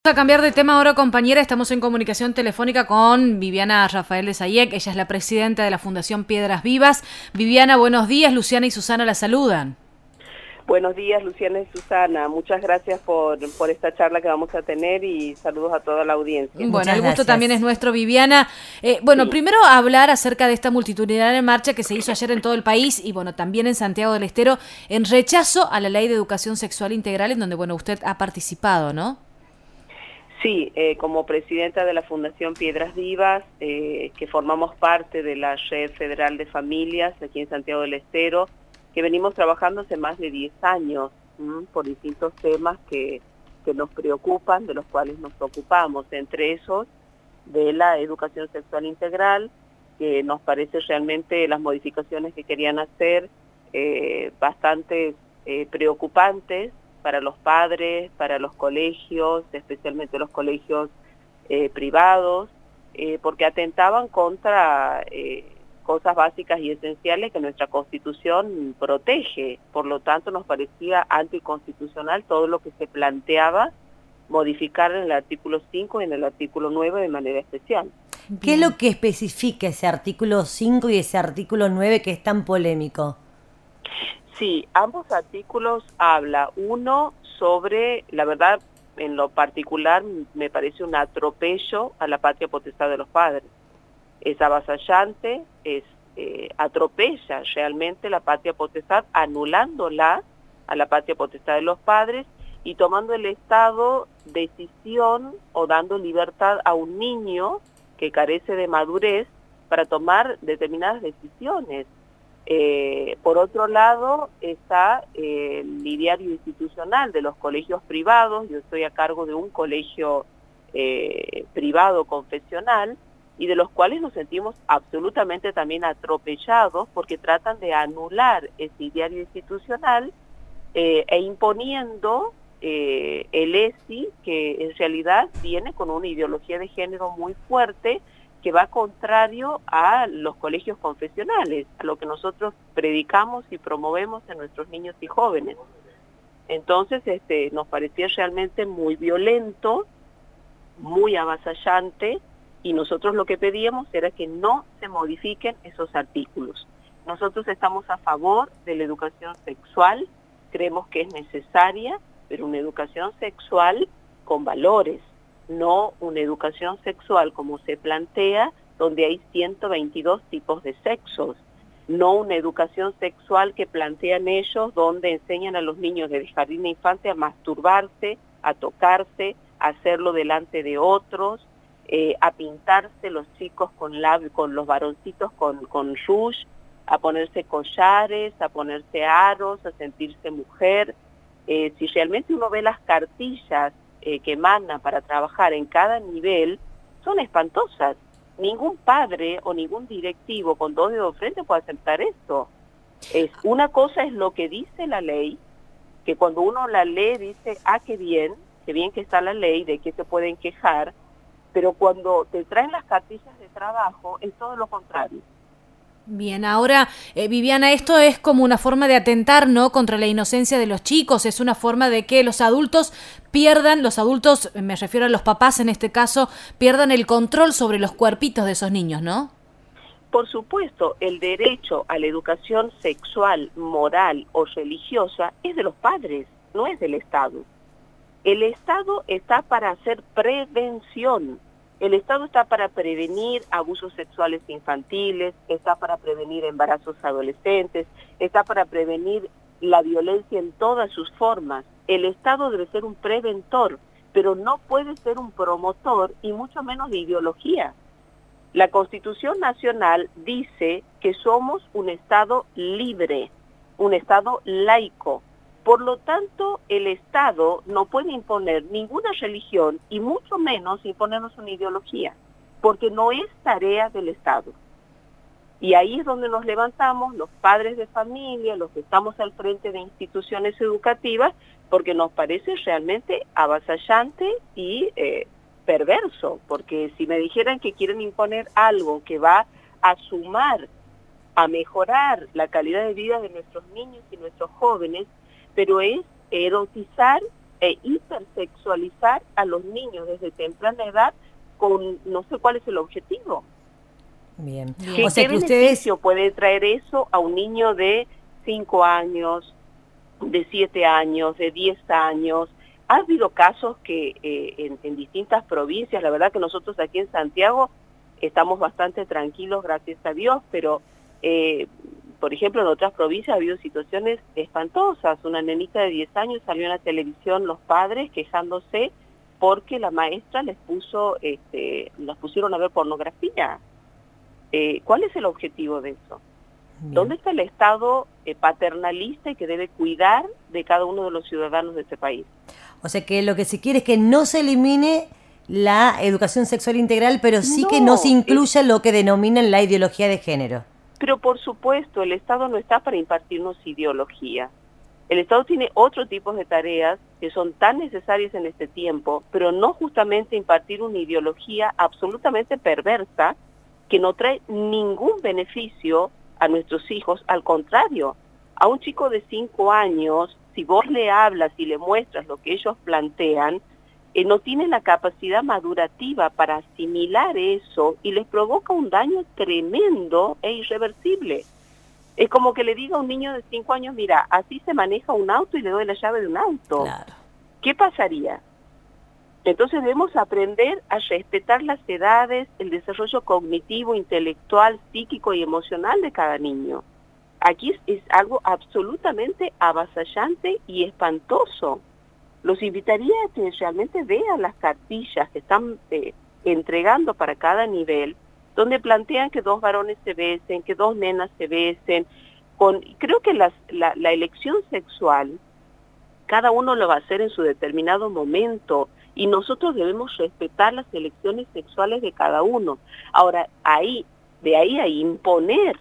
Vamos a cambiar de tema ahora, compañera. Estamos en comunicación telefónica con Viviana Rafael de Sayek. Ella es la presidenta de la Fundación Piedras Vivas. Viviana, buenos días. Luciana y Susana la saludan. Buenos días, Luciana y Susana. Muchas gracias por esta charla que vamos a tener y saludos a toda la audiencia. Bueno, el gusto también es nuestro, Viviana. Sí. Primero hablar acerca de esta multitudinaria marcha que se hizo ayer en todo el país y, también en Santiago del Estero, en rechazo a la Ley de Educación Sexual Integral, en donde, usted ha participado, ¿no? Sí, como presidenta de la Fundación Piedras Vivas, que formamos parte de la Red Federal de Familias aquí en Santiago del Estero, que venimos trabajando hace más de 10 años por distintos temas que nos preocupan, de los cuales nos ocupamos, entre esos de la educación sexual integral, que nos parece realmente las modificaciones que querían hacer bastante preocupantes para los padres, para los colegios, especialmente los colegios privados, porque atentaban contra cosas básicas y esenciales que nuestra Constitución protege. Por lo tanto, nos parecía anticonstitucional todo lo que se planteaba modificar en el artículo 5 y en el artículo 9 de manera especial. ¿Qué es lo que especifica ese artículo 5 y ese artículo 9 que es tan polémico? Sí, ambos artículos habla uno sobre, la verdad, en lo particular me parece un atropello a la patria potestad de los padres. Es avasallante, atropella realmente la patria potestad, anulándola a la patria potestad de los padres y tomando el Estado decisión o dando libertad a un niño que carece de madurez para tomar determinadas decisiones. Por otro lado está el ideario institucional de los colegios privados. Yo estoy a cargo de un colegio privado confesional y de los cuales nos sentimos absolutamente también atropellados porque tratan de anular ese ideario institucional e imponiendo el ESI, que en realidad viene con una ideología de género muy fuerte que va contrario a los colegios confesionales, a lo que nosotros predicamos y promovemos en nuestros niños y jóvenes. Entonces, nos parecía realmente muy violento, muy avasallante, y nosotros lo que pedíamos era que no se modifiquen esos artículos. Nosotros estamos a favor de la educación sexual, creemos que es necesaria, pero una educación sexual con valores, no una educación sexual como se plantea, donde hay 122 tipos de sexos, no una educación sexual que plantean ellos, donde enseñan a los niños desde jardín de infancia a masturbarse, a tocarse, a hacerlo delante de otros, a pintarse los chicos con los varoncitos con rouge, a ponerse collares, a ponerse aros, a sentirse mujer. Si realmente uno ve las cartillas que mandan para trabajar en cada nivel, son espantosas. Ningún padre o ningún directivo con dos dedos frente puede aceptar esto. Una cosa es lo que dice la ley, que cuando uno la lee dice, qué bien que está la ley, de qué se pueden quejar, pero cuando te traen las cartillas de trabajo es todo lo contrario. Bien, ahora, Viviana, esto es como una forma de atentar, ¿no?, contra la inocencia de los chicos, es una forma de que los adultos, me refiero a los papás en este caso, pierdan el control sobre los cuerpitos de esos niños, ¿no? Por supuesto, el derecho a la educación sexual, moral o religiosa es de los padres, no es del Estado. El Estado está para hacer prevención. El Estado está para prevenir abusos sexuales infantiles, está para prevenir embarazos adolescentes, está para prevenir la violencia en todas sus formas. El Estado debe ser un preventor, pero no puede ser un promotor y mucho menos de ideología. La Constitución Nacional dice que somos un Estado libre, un Estado laico. Por lo tanto, el Estado no puede imponer ninguna religión y mucho menos imponernos una ideología, porque no es tarea del Estado. Y ahí es donde nos levantamos los padres de familia, los que estamos al frente de instituciones educativas, porque nos parece realmente avasallante y perverso, porque si me dijeran que quieren imponer algo que va a sumar, a mejorar la calidad de vida de nuestros niños y nuestros jóvenes, pero es erotizar e hipersexualizar a los niños desde temprana edad con no sé cuál es el objetivo. Bien. ¿Qué, O sea qué que beneficio puede traer eso a un niño de 5 años, de 7 años, de 10 años? Ha habido casos que en distintas provincias, la verdad que nosotros aquí en Santiago estamos bastante tranquilos, gracias a Dios, pero por ejemplo en otras provincias ha habido situaciones espantosas. Una nenita de 10 años salió en la televisión, los padres quejándose porque la maestra les pusieron a ver pornografía. ¿Cuál es el objetivo de eso? Bien. ¿Dónde está el Estado paternalista y que debe cuidar de cada uno de los ciudadanos de este país? O sea que lo que se quiere es que no se elimine la educación sexual integral, pero sí que no se incluya lo que denominan la ideología de género. Pero por supuesto, el Estado no está para impartirnos ideología. El Estado tiene otro tipo de tareas que son tan necesarias en este tiempo, pero no justamente impartir una ideología absolutamente perversa que no trae ningún beneficio a nuestros hijos. Al contrario, a un chico de 5 años, si vos le hablas y le muestras lo que ellos plantean, no tiene la capacidad madurativa para asimilar eso y les provoca un daño tremendo e irreversible. Es como que le diga a un niño de 5 años, mira, así se maneja un auto y le doy la llave de un auto. Claro. ¿Qué pasaría? Entonces debemos aprender a respetar las edades, el desarrollo cognitivo, intelectual, psíquico y emocional de cada niño. Aquí es algo absolutamente avasallante y espantoso. Los invitaría a que realmente vean las cartillas que están entregando para cada nivel, donde plantean que 2 varones se besen, que 2 nenas se besen. Creo que la elección sexual, cada uno lo va a hacer en su determinado momento, y nosotros debemos respetar las elecciones sexuales de cada uno. Ahora, de ahí a imponer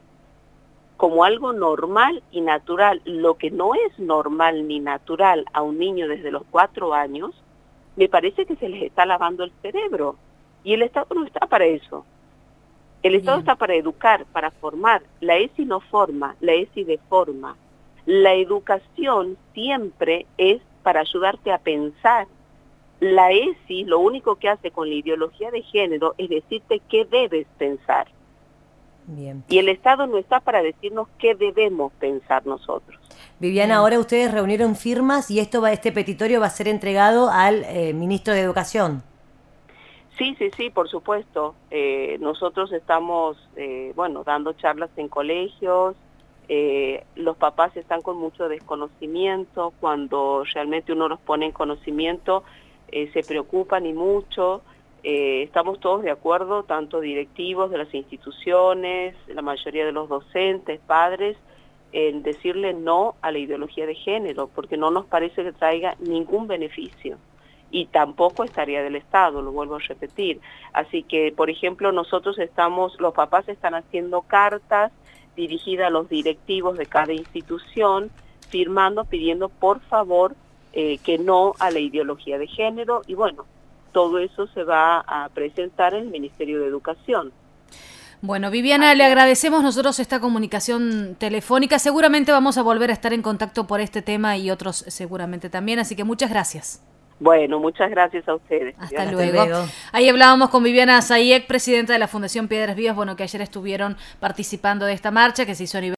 como algo normal y natural lo que no es normal ni natural a un niño desde los 4 años, me parece que se les está lavando el cerebro. Y el Estado no está para eso. El Estado está para educar, para formar. La ESI no forma, la ESI deforma. La educación siempre es para ayudarte a pensar. La ESI lo único que hace con la ideología de género es decirte qué debes pensar. Bien. Y el Estado no está para decirnos qué debemos pensar nosotros. Viviana, ahora ustedes reunieron firmas y este petitorio va a ser entregado al ministro de Educación. Sí, por supuesto. Nosotros estamos, dando charlas en colegios. Los papás están con mucho desconocimiento. Cuando realmente uno los pone en conocimiento, se preocupan y mucho. Estamos todos de acuerdo, tanto directivos de las instituciones, la mayoría de los docentes, padres, en decirle no a la ideología de género, porque no nos parece que traiga ningún beneficio. Y tampoco es tarea del Estado, lo vuelvo a repetir. Así que, por ejemplo, los papás están haciendo cartas dirigidas a los directivos de cada institución, firmando, pidiendo por favor que no a la ideología de género, y bueno, todo eso se va a presentar en el Ministerio de Educación. Bueno, Viviana, le agradecemos nosotros esta comunicación telefónica. Seguramente vamos a volver a estar en contacto por este tema y otros seguramente también, así que muchas gracias. Bueno, muchas gracias a ustedes. Hasta luego. Ahí hablábamos con Viviana Zayek, presidenta de la Fundación Piedras Vivas, que ayer estuvieron participando de esta marcha que se hizo a nivel